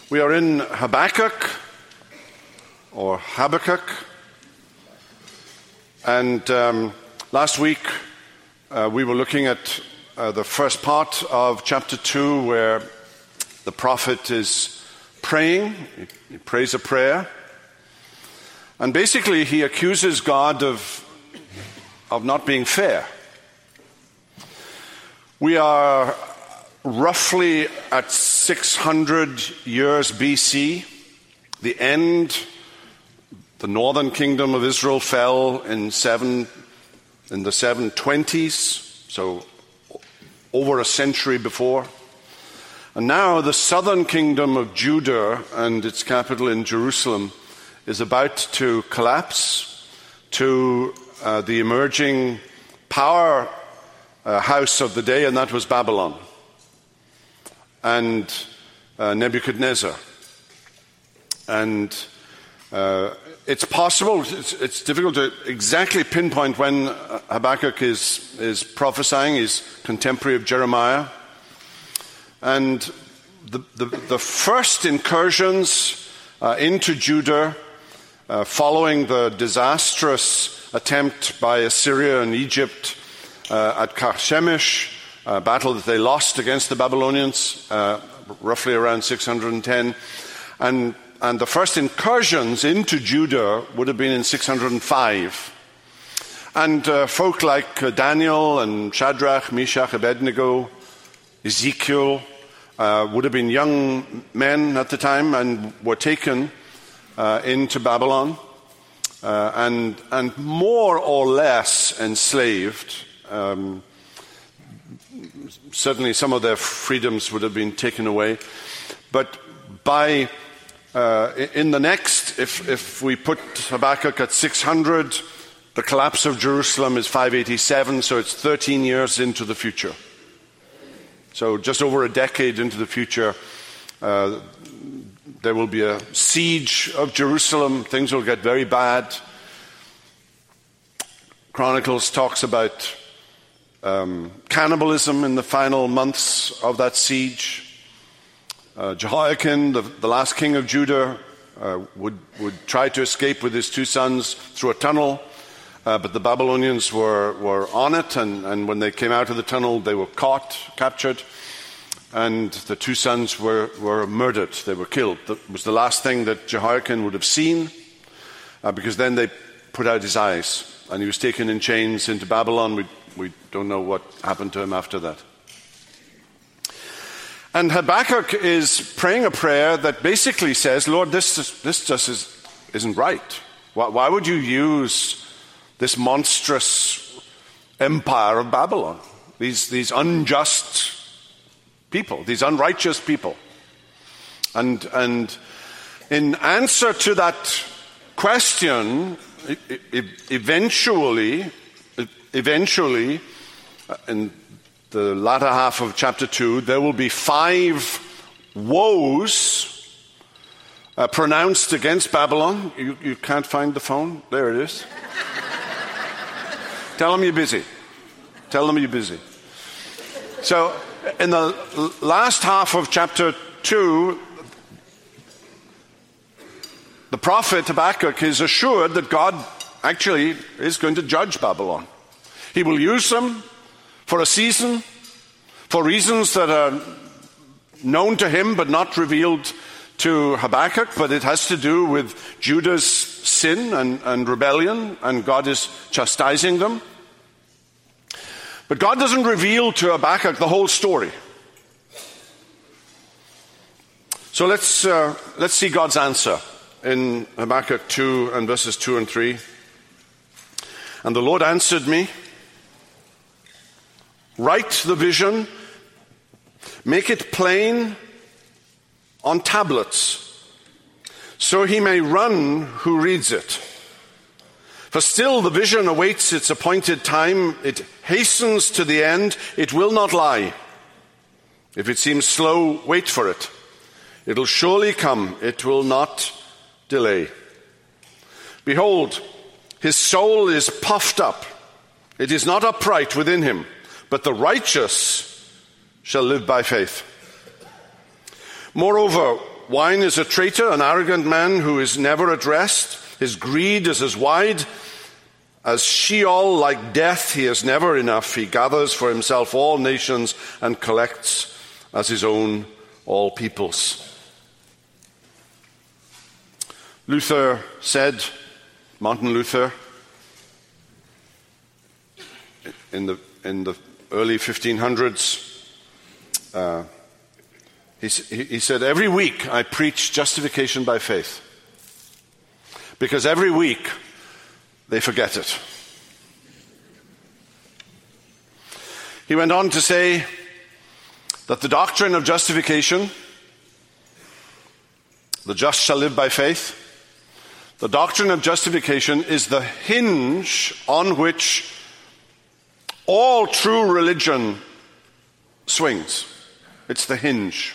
We are in Habakkuk, or Habakkuk, and last week we were looking at the first part of chapter 2 where the prophet is praying. He prays a prayer, and basically he accuses God of not being fair. We are roughly at 600 years BC, the end. The northern kingdom of Israel fell in the 720s, so over a century before. And now the southern kingdom of Judah and its capital in Jerusalem is about to collapse to the emerging power house of the day, and that was Babylon and Nebuchadnezzar. And it's possible, it's difficult to exactly pinpoint when Habakkuk is prophesying. He's contemporary of Jeremiah. And the first incursions into Judah following the disastrous attempt by Assyria and Egypt at Carchemish, a battle that they lost against the Babylonians, roughly around 610. And the first incursions into Judah would have been in 605. And folk like Daniel and Shadrach, Meshach, Abednego, Ezekiel would have been young men at the time and were taken into Babylon and more or less enslaved. Certainly some of their freedoms would have been taken away. But by in the next, if we put Habakkuk at 600, the collapse of Jerusalem is 587, so it's 13 years into the future. So just over a decade into the future, there will be a siege of Jerusalem. Things will get very bad. Chronicles talks about cannibalism in the final months of that siege. Jehoiakim, the last king of Judah, would try to escape with his two sons through a tunnel, but the Babylonians were on it, and when they came out of the tunnel, they were captured, and the two sons were murdered. They were killed. That was the last thing that Jehoiakim would have seen, because then they put out his eyes, and he was taken in chains into Babylon. We don't know what happened to him after that. And Habakkuk is praying a prayer that basically says, Lord, this just isn't right. Why would you use this monstrous empire of Babylon? These unjust people, these unrighteous people. And in answer to that question, eventually, in the latter half of chapter 2, there will be 5 woes pronounced against Babylon. You can't find the phone? There it is. Tell them you're busy. Tell them you're busy. So, in the last half of chapter 2, the prophet Habakkuk is assured that God actually is going to judge Babylon. He will use them for a season, for reasons that are known to him but not revealed to Habakkuk, but it has to do with Judah's sin and rebellion, and God is chastising them. But God doesn't reveal to Habakkuk the whole story. So let's see God's answer in Habakkuk 2 and verses 2 and 3. And the Lord answered me, write the vision, make it plain on tablets, so he may run who reads it. For still the vision awaits its appointed time. It hastens to the end. It will not lie. If it seems slow, wait for it. It'll surely come. It will not delay. Behold, his soul is puffed up. It is not upright within him. But the righteous shall live by faith. Moreover, wine is a traitor, an arrogant man who is never at rest. His greed is as wide as Sheol, like death. He has never enough. He gathers for himself all nations and collects as his own all peoples. Luther said, Martin Luther, in the early 1500s, he said, every week I preach justification by faith, because every week they forget it. He went on to say that the doctrine of justification, the just shall live by faith, the doctrine of justification is the hinge on which all true religion swings. It's the hinge.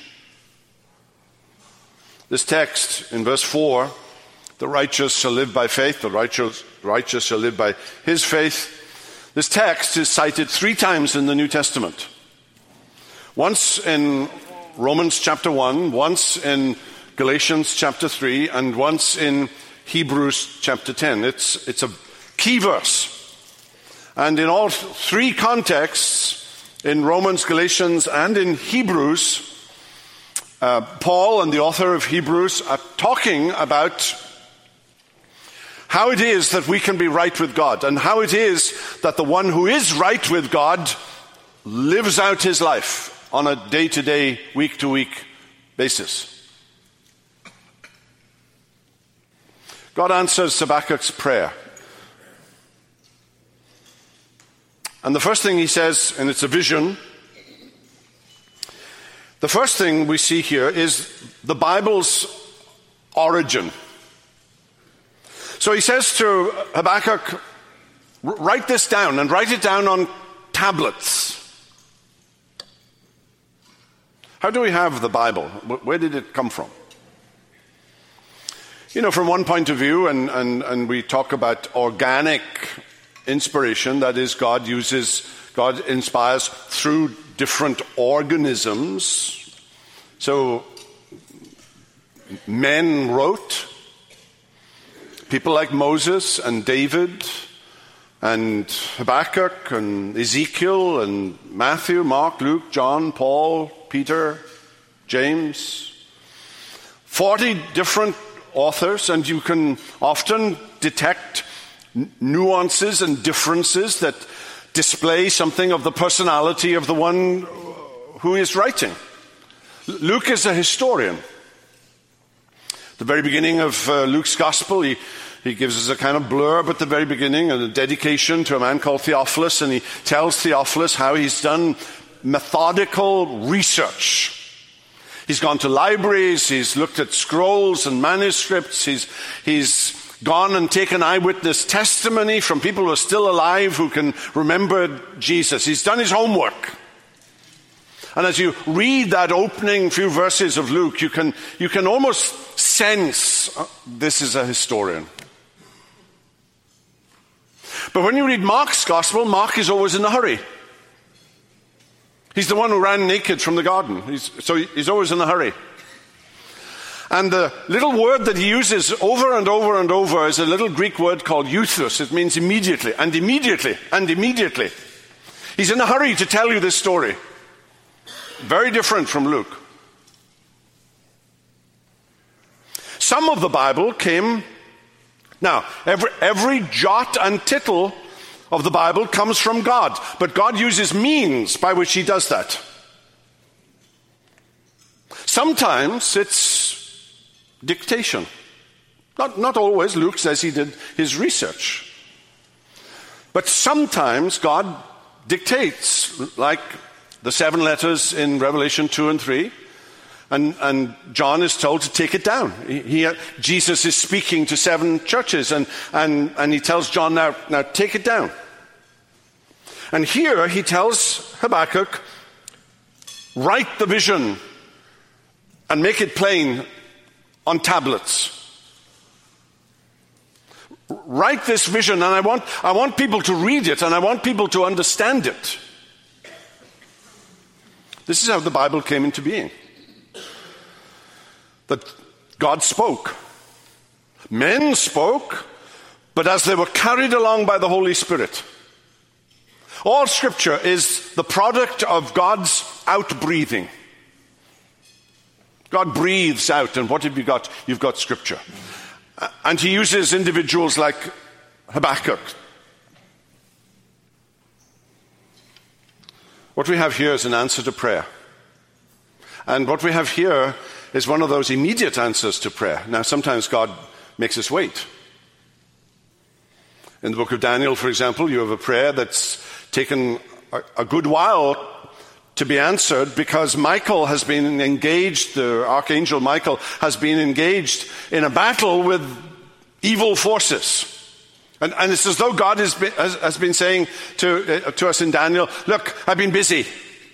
This text in verse 4, the righteous shall live by faith, the righteous shall live by his faith. This text is cited 3 times in the New Testament. Once in Romans chapter 1, once in Galatians chapter 3, and once in Hebrews chapter 10. It's a key verse. And in all 3 contexts, in Romans, Galatians, and in Hebrews, Paul and the author of Hebrews are talking about how it is that we can be right with God, and how it is that the one who is right with God lives out his life on a day-to-day, week-to-week basis. God answers Habakkuk's prayer. And the first thing he says, and it's a vision, the first thing we see here is the Bible's origin. So he says to Habakkuk, write this down, and write it down on tablets. How do we have the Bible? Where did it come from? You know, from one point of view, and we talk about organic inspiration, that is, God inspires through different organisms. So, men wrote, people like Moses and David and Habakkuk and Ezekiel and Matthew, Mark, Luke, John, Paul, Peter, James. 40 different authors, and you can often detect nuances and differences that display something of the personality of the one who is writing. Luke is a historian. At the very beginning of Luke's gospel, he gives us a kind of blurb at the very beginning, and a dedication to a man called Theophilus, and he tells Theophilus how he's done methodical research. He's gone to libraries, he's looked at scrolls and manuscripts, he's gone and taken eyewitness testimony from people who are still alive who can remember Jesus. He's done his homework. And as you read that opening few verses of Luke, you can almost sense this is a historian. But when you read Mark's gospel, Mark is always in a hurry. He's the one who ran naked from the garden. So he's always in a hurry. And the little word that he uses over and over and over is a little Greek word called euthus. It means immediately, and immediately, and immediately. He's in a hurry to tell you this story. Very different from Luke. Some of the Bible came... Now, every jot and tittle of the Bible comes from God, but God uses means by which he does that. Sometimes it's dictation. Not always. Luke says he did his research. But sometimes God dictates, like the 7 letters in Revelation 2 and 3, and John is told to take it down. Jesus is speaking to 7 churches, and he tells John, now take it down. And here he tells Habakkuk, write the vision and make it plain on tablets. Write this vision, and I want people to read it, and I want people to understand it. This is how the Bible came into being. that God spoke. Men spoke, but as they were carried along by the Holy Spirit. All Scripture is the product of God's outbreathing. God breathes out, and what have you got? You've got Scripture. And he uses individuals like Habakkuk. What we have here is an answer to prayer. And what we have here is one of those immediate answers to prayer. Now, sometimes God makes us wait. In the book of Daniel, for example, you have a prayer that's taken a good while to be answered because Michael has been engaged, the archangel Michael has been engaged in a battle with evil forces. And it's as though God has been saying to us in Daniel, look, I've been busy.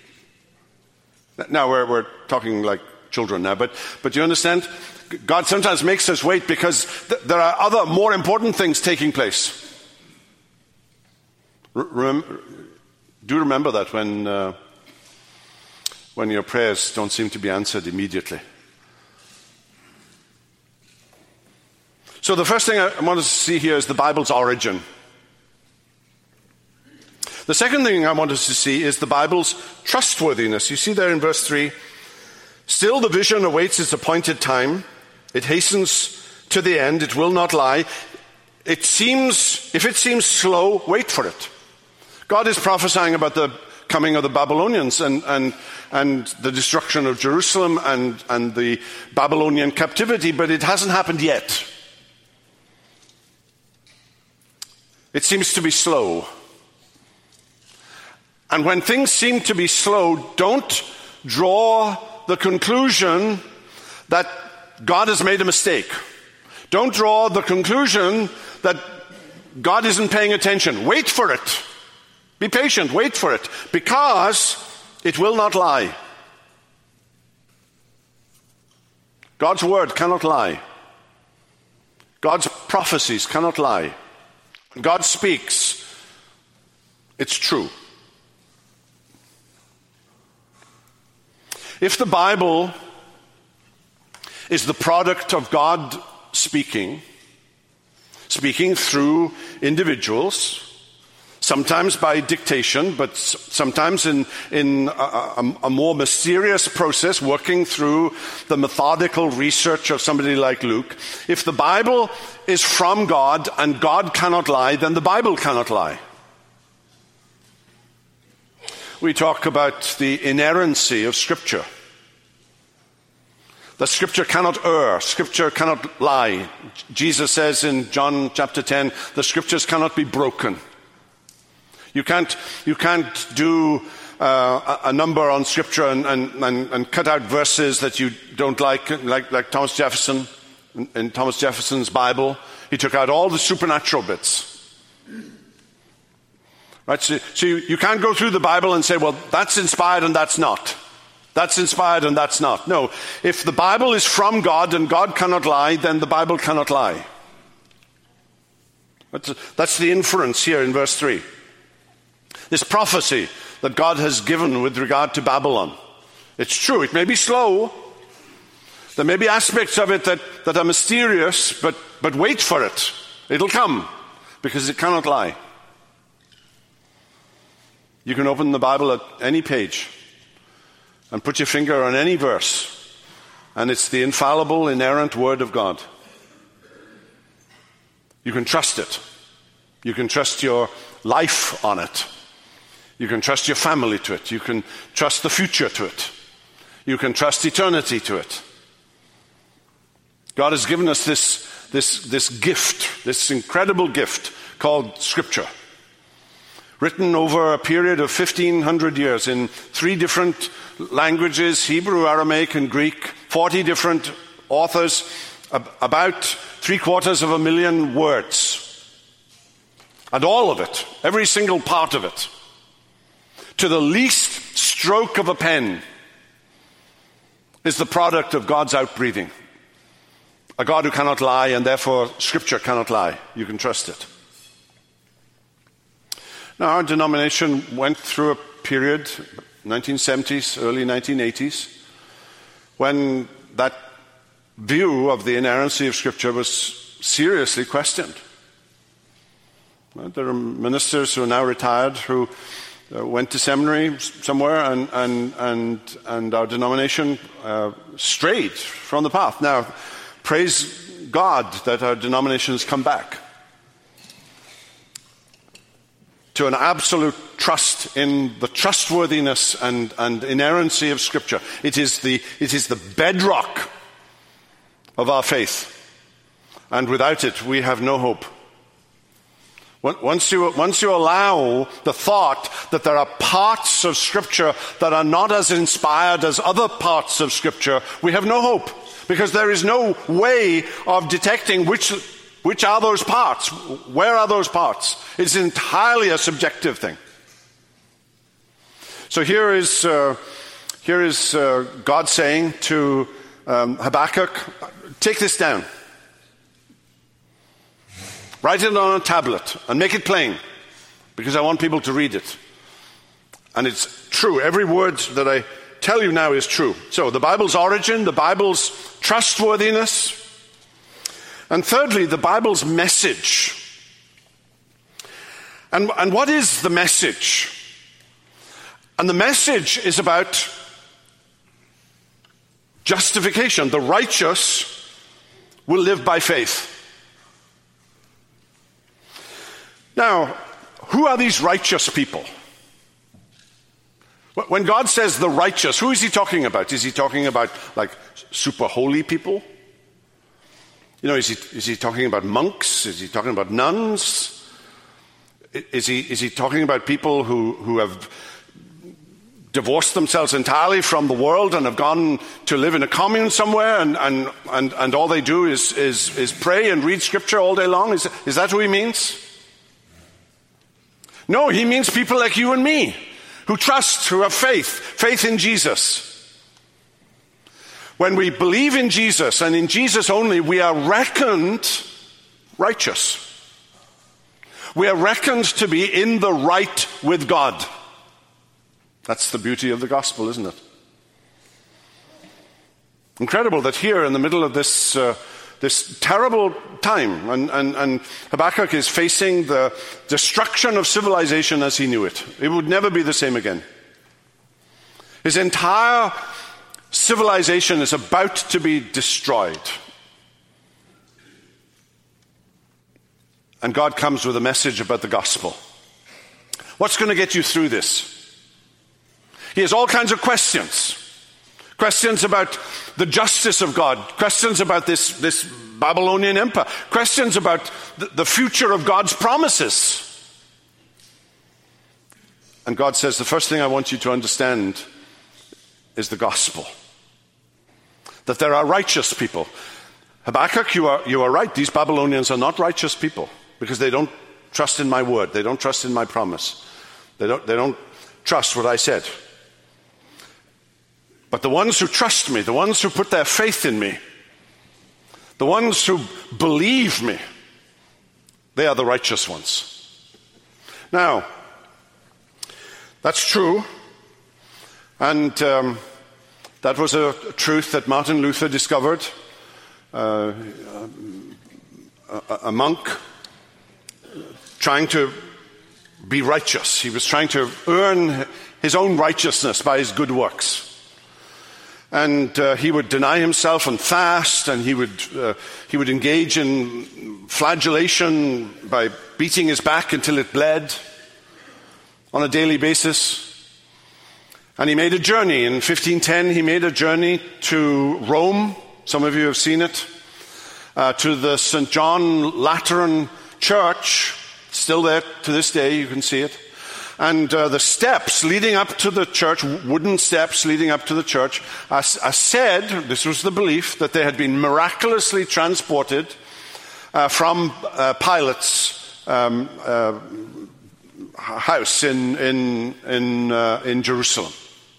Now we're talking like children now, but you understand? God sometimes makes us wait because there are other more important things taking place. Do remember that when your prayers don't seem to be answered immediately. So the first thing I want us to see here is the Bible's origin. The second thing I want us to see is the Bible's trustworthiness. You see there in verse 3, still the vision awaits its appointed time. It hastens to the end. It will not lie. If it seems slow, wait for it. God is prophesying about the coming of the Babylonians and the destruction of Jerusalem and the Babylonian captivity, but it hasn't happened yet. It seems to be slow. And when things seem to be slow, don't draw the conclusion that God has made a mistake. Don't draw the conclusion that God isn't paying attention. Wait for it. Be patient, wait for it, because it will not lie. God's word cannot lie. God's prophecies cannot lie. God speaks. It's true. If the Bible is the product of God speaking through individuals, sometimes by dictation, but sometimes in a more mysterious process, working through the methodical research of somebody like Luke. If the Bible is from God and God cannot lie, then the Bible cannot lie. We talk about the inerrancy of Scripture. That Scripture cannot err, Scripture cannot lie. Jesus says in John chapter 10, the Scriptures cannot be broken. You can't do a number on Scripture and cut out verses that you don't like Thomas Jefferson. In Thomas Jefferson's Bible, he took out all the supernatural bits. Right? So you can't go through the Bible and say, well, that's inspired and that's not. That's inspired and that's not. No, if the Bible is from God and God cannot lie, then the Bible cannot lie. That's the inference here in verse 3. This prophecy that God has given with regard to Babylon. It's true, it may be slow. There may be aspects of it that are mysterious, but wait for it. It'll come, because it cannot lie. You can open the Bible at any page and put your finger on any verse, and it's the infallible, inerrant Word of God. You can trust it. You can trust your life on it. You can trust your family to it. You can trust the future to it. You can trust eternity to it. God has given us this gift, this incredible gift called Scripture, written over a period of 1,500 years in 3 different languages, Hebrew, Aramaic, and Greek, 40 different authors, about 750,000 words. And all of it, every single part of it, to the least stroke of a pen, is the product of God's outbreathing. A God who cannot lie, and therefore Scripture cannot lie. You can trust it. Now, our denomination went through a period, 1970s, early 1980s, when that view of the inerrancy of Scripture was seriously questioned. There are ministers who are now retired who went to seminary somewhere, and our denomination strayed from the path. Now, praise God that our denomination has come back to an absolute trust in the trustworthiness and inerrancy of Scripture. It is the bedrock of our faith, and without it we have no hope. Once you allow the thought that there are parts of Scripture that are not as inspired as other parts of Scripture, we have no hope, because there is no way of detecting which are those parts. Where are those parts? It's entirely a subjective thing. So here is God saying to Habakkuk, take this down. Write it on a tablet and make it plain, because I want people to read it. And it's true. Every word that I tell you now is true. So the Bible's origin, the Bible's trustworthiness, and thirdly, the Bible's message. And what is the message? And the message is about justification. The righteous will live by faith. Now, who are these righteous people? When God says the righteous, who is he talking about? Is he talking about like super holy people? You know, is he talking about monks? Is he talking about nuns? Is he talking about people who have divorced themselves entirely from the world and have gone to live in a commune somewhere, and all they do is pray and read Scripture all day long? Is that who he means? No, he means people like you and me, who trust, who have faith in Jesus. When we believe in Jesus and in Jesus only, we are reckoned righteous. We are reckoned to be in the right with God. That's the beauty of the gospel, isn't it? Incredible that here in the middle of this terrible time, and Habakkuk is facing the destruction of civilization as he knew it. It would never be the same again. His entire civilization is about to be destroyed. And God comes with a message about the gospel. What's going to get you through this? He has all kinds of questions. Questions about the justice of God. Questions about this Babylonian empire. Questions about the future of God's promises. And God says, the first thing I want you to understand is the gospel. That there are righteous people. Habakkuk, you are right. These Babylonians are not righteous people, because they don't trust in my word. They don't trust in my promise. They don't trust what I said. But the ones who trust me, the ones who put their faith in me, the ones who believe me, they are the righteous ones. Now, that's true. And that was a truth that Martin Luther discovered. A monk trying to be righteous. He was trying to earn his own righteousness by his good works. And he would deny himself and fast, and he would engage in flagellation by beating his back until it bled on a daily basis. And he made a journey. In 1510, he made a journey to Rome. Some of you have seen it. To the St. John Lateran Church. Still there to this day, you can see it. And the steps leading up to the church, wooden steps leading up to the church, are said, this was the belief, that they had been miraculously transported from Pilate's house in Jerusalem.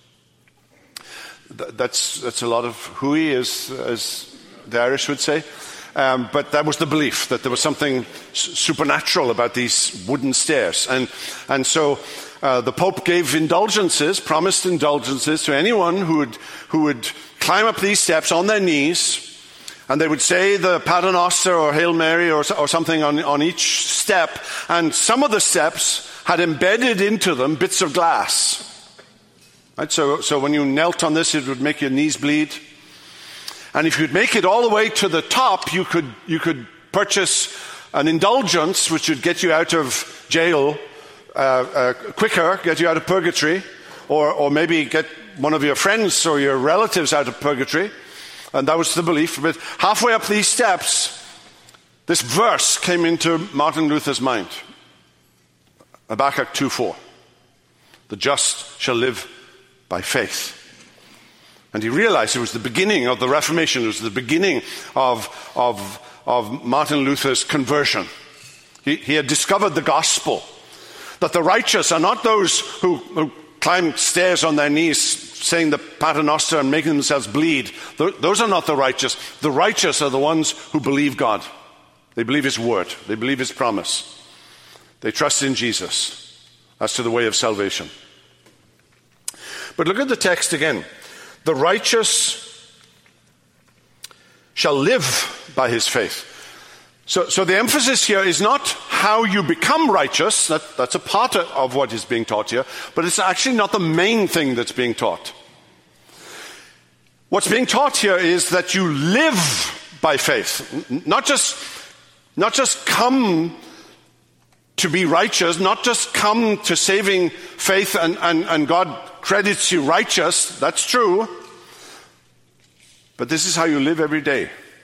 That's a lot of hooey, as the Irish would say. But that was the belief, that there was something supernatural about these wooden stairs. And so the Pope gave indulgences, promised indulgences to anyone who would climb up these steps on their knees And they would say the Pater Noster or Hail Mary or something on each step. And some of the steps had embedded into them bits of glass. Right? So when you knelt on this, it would make your knees bleed. And if you'd make it all the way to the top, you could purchase an indulgence which would get you out of jail quicker, get you out of purgatory, or maybe get one of your friends or your relatives out of purgatory. And that was the belief. But halfway up these steps, this verse came into Martin Luther's mind. Habakkuk 2:4. The just shall live by faith. And he realized it was the beginning of the Reformation. It was the beginning of Martin Luther's conversion. He had discovered the gospel. That the righteous are not those who climb stairs on their knees saying the Pater Noster and making themselves bleed. Those are not the righteous. The righteous are the ones who believe God. They believe his word. They believe his promise. They trust in Jesus as to the way of salvation. But look at the text again. The righteous shall live by his faith. So the emphasis here is not how you become righteous. That's a part of what is being taught here. But it's actually not the main thing that's being taught. What's being taught here is that you live by faith. Not just come to be righteous, not just come to saving faith and God credits you righteous. That's true. But this is how you live every day.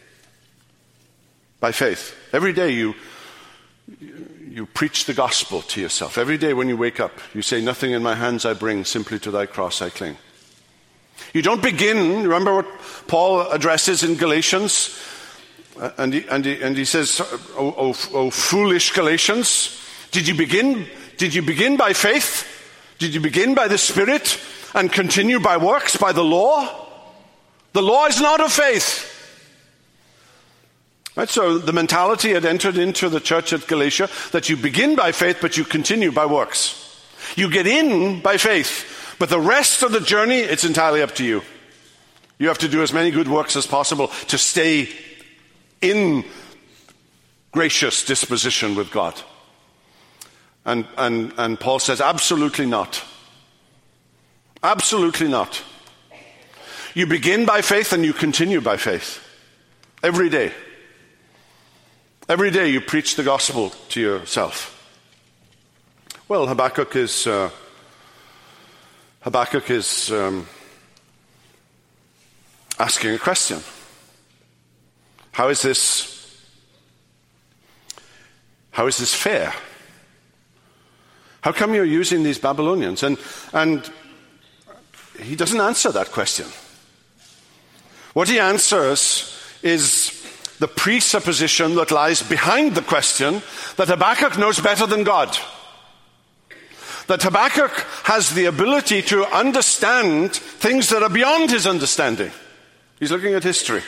By faith. Every day you preach the gospel to yourself. Every day when you wake up, you say, nothing in my hands I bring, simply to thy cross I cling. You don't begin, remember what Paul addresses in Galatians? And he says, oh foolish Galatians, did you begin by faith? Did you begin by the Spirit and continue by works, by the law? The law is not of faith. Right, so the mentality had entered into the church at Galatia that you begin by faith, but you continue by works. You get in by faith, but the rest of the journey, it's entirely up to you. You have to do as many good works as possible to stay in gracious disposition with God. And Paul says, absolutely not. Absolutely not. You begin by faith and you continue by faith. Every day. Every day you preach the gospel to yourself. Well, Habakkuk is asking a question. How is this fair? How come you're using these Babylonians? And he doesn't answer that question. What he answers is the presupposition that lies behind the question that Habakkuk knows better than God. That Habakkuk has the ability to understand things that are beyond his understanding. He's looking at history.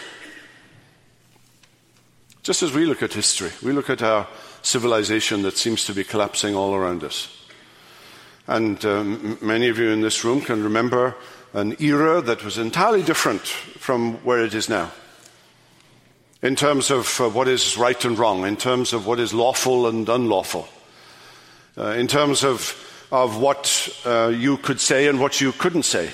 Just as we look at history, we look at our civilization that seems to be collapsing all around us. And many of you in this room can remember an era that was entirely different from where it is now. In terms of what is right and wrong, in terms of what is lawful and unlawful, in terms of what you could say and what you couldn't say.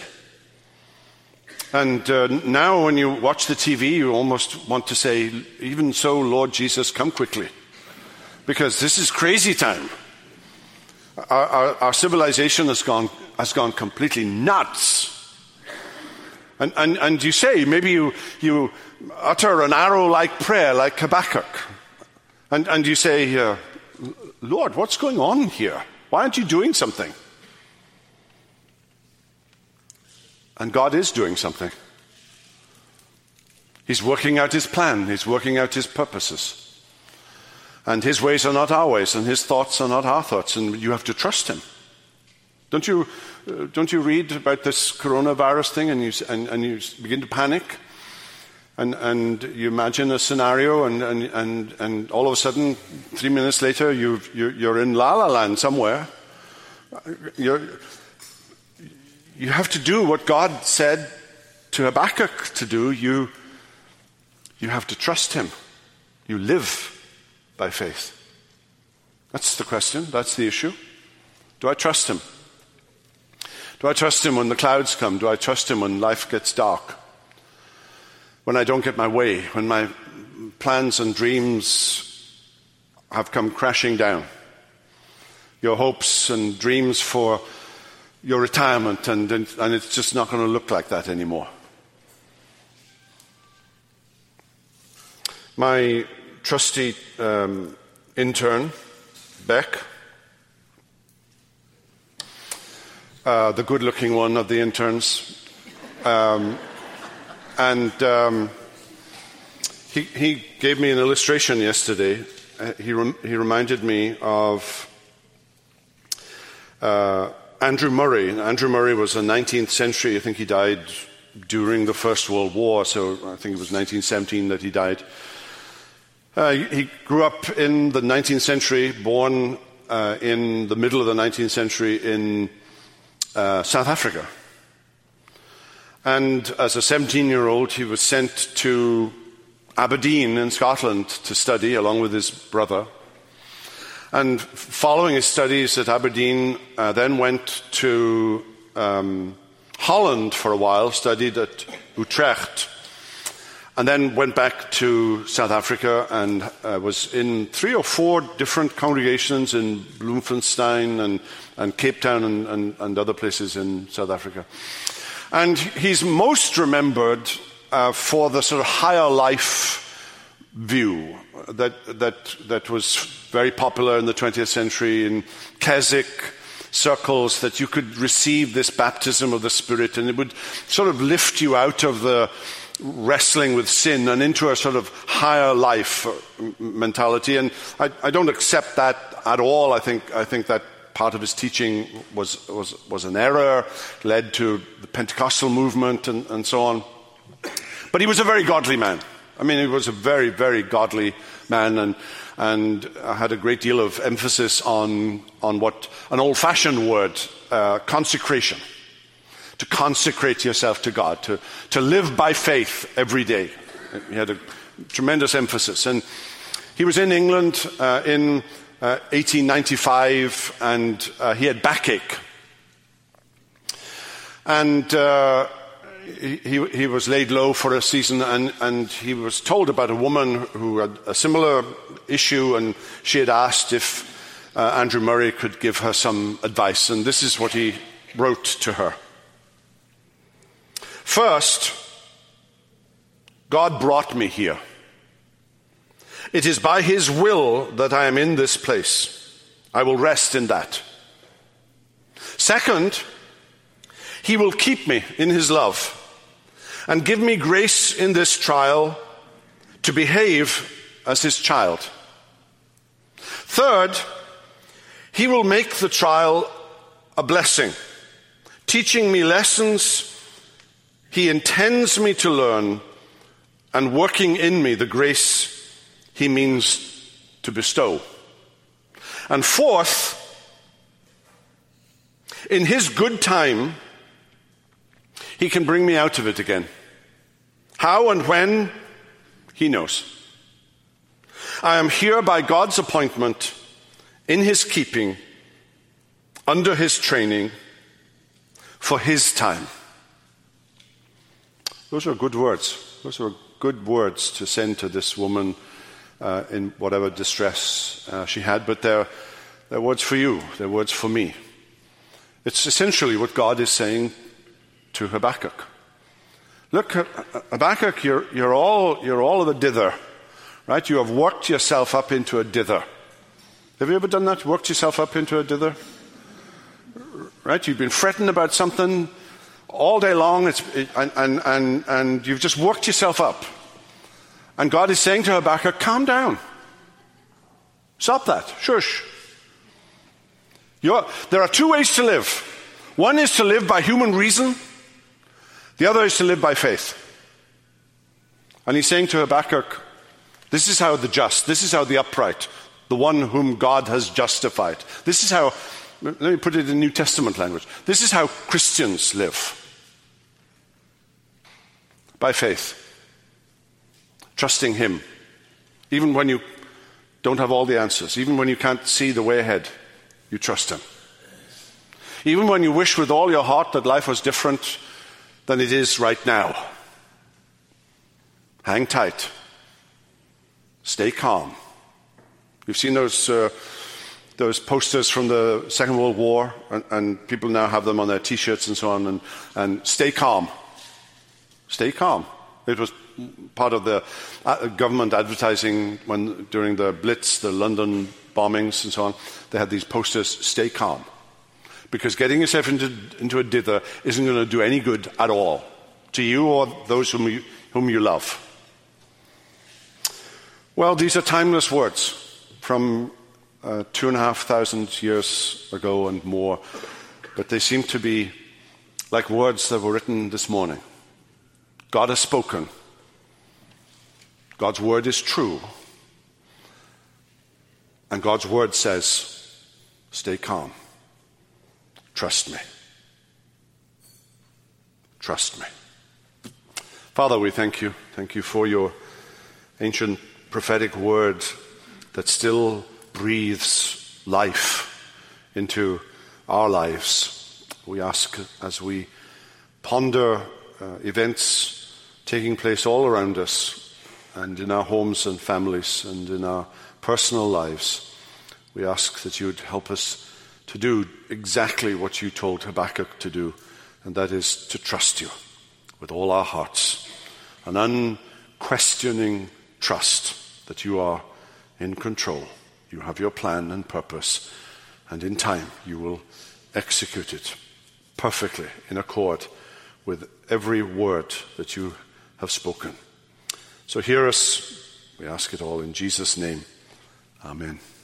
And now when you watch the TV, you almost want to say, even so, Lord Jesus, come quickly. Because this is crazy time. Our civilization has gone completely nuts. And you say, maybe you utter an arrow-like prayer like Habakkuk. And you say, Lord, what's going on here? Why aren't you doing something? And God is doing something. He's working out his plan. He's working out his purposes. And his ways are not our ways, and his thoughts are not our thoughts, and you have to trust him. Don't you read about this coronavirus thing and you begin to panic? And you imagine a scenario and all of a sudden, 3 minutes later, you're in La La Land somewhere. You have to do what God said to Habakkuk to do. You have to trust him. You live by faith. That's the question. That's the issue. Do I trust him? Do I trust him when the clouds come? Do I trust him when life gets dark? When I don't get my way? When my plans and dreams have come crashing down? Your hopes and dreams for your retirement, and it's just not going to look like that anymore. My trusty intern, Beck, the good-looking one of the interns, he gave me an illustration yesterday. He reminded me of Andrew Murray. Andrew Murray was a 19th century, I think he died during the First World War, so I think it was 1917 that he died. He grew up in the 19th century, born in the middle of the 19th century in South Africa. And as a 17-year-old, he was sent to Aberdeen in Scotland to study along with his brother. And following his studies at Aberdeen, then went to Holland for a while, studied at Utrecht, and then went back to South Africa and was in 3 or 4 different congregations in Bloemfontein and Cape Town and other places in South Africa. And he's most remembered for the sort of higher life view that was very popular in the 20th century in Keswick circles, that you could receive this baptism of the Spirit and it would sort of lift you out of the wrestling with sin and into a sort of higher life mentality. And I don't accept that at all. I think that part of his teaching was an error, led to the Pentecostal movement and so on. But he was a very godly man. I mean, he was a very, very godly man, and had a great deal of emphasis on what an old-fashioned word, consecration. To consecrate yourself to God, to live by faith every day. He had a tremendous emphasis. And he was in England in 1895, and he had backache. And he was laid low for a season, and he was told about a woman who had a similar issue, and she had asked if Andrew Murray could give her some advice. And this is what he wrote to her. First, God brought me here. It is by his will that I am in this place. I will rest in that. Second, he will keep me in his love and give me grace in this trial to behave as his child. Third, he will make the trial a blessing, teaching me lessons he intends me to learn and working in me the grace he means to bestow. And fourth, in his good time, he can bring me out of it again. How and when, he knows. I am here by God's appointment, in his keeping, under his training, for his time. Those are good words. Those are good words to send to this woman in whatever distress she had, but they're words for you. They're words for me. It's essentially what God is saying to Habakkuk. Look, Habakkuk, you're all of a dither, right? You have worked yourself up into a dither. Have you ever done that? Worked yourself up into a dither? Right? You've been fretting about something all day long, and you've just worked yourself up. And God is saying to Habakkuk, calm down. Stop that. Shush. There are 2 ways to live. One is to live by human reason. The other is to live by faith. And he's saying to Habakkuk, this is how the just, this is how the upright, the one whom God has justified. This is how, let me put it in New Testament language, this is how Christians live. By faith. Trusting him. Even when you don't have all the answers, even when you can't see the way ahead, you trust him. Even when you wish with all your heart that life was different than it is right now, hang tight. Stay calm. You've seen those posters from the Second World War, and people now have them on their T-shirts and so on, and stay calm. Stay calm. It was part of the government advertising during the Blitz, the London bombings and so on. They had these posters, stay calm. Because getting yourself into a dither isn't going to do any good at all to you or those whom you love. Well, these are timeless words from 2,500 years ago and more, but they seem to be like words that were written this morning. God has spoken. God's word is true. And God's word says, stay calm. Trust me. Trust me. Father, we thank you. Thank you for your ancient prophetic word that still breathes life into our lives. We ask as we ponder events taking place all around us and in our homes and families and in our personal lives, we ask that you would help us to do exactly what you told Habakkuk to do, and that is to trust you with all our hearts, an unquestioning trust that you are in control. You have your plan and purpose, and in time you will execute it perfectly in accord with every word that you have spoken. So hear us. We ask it all in Jesus' name. Amen.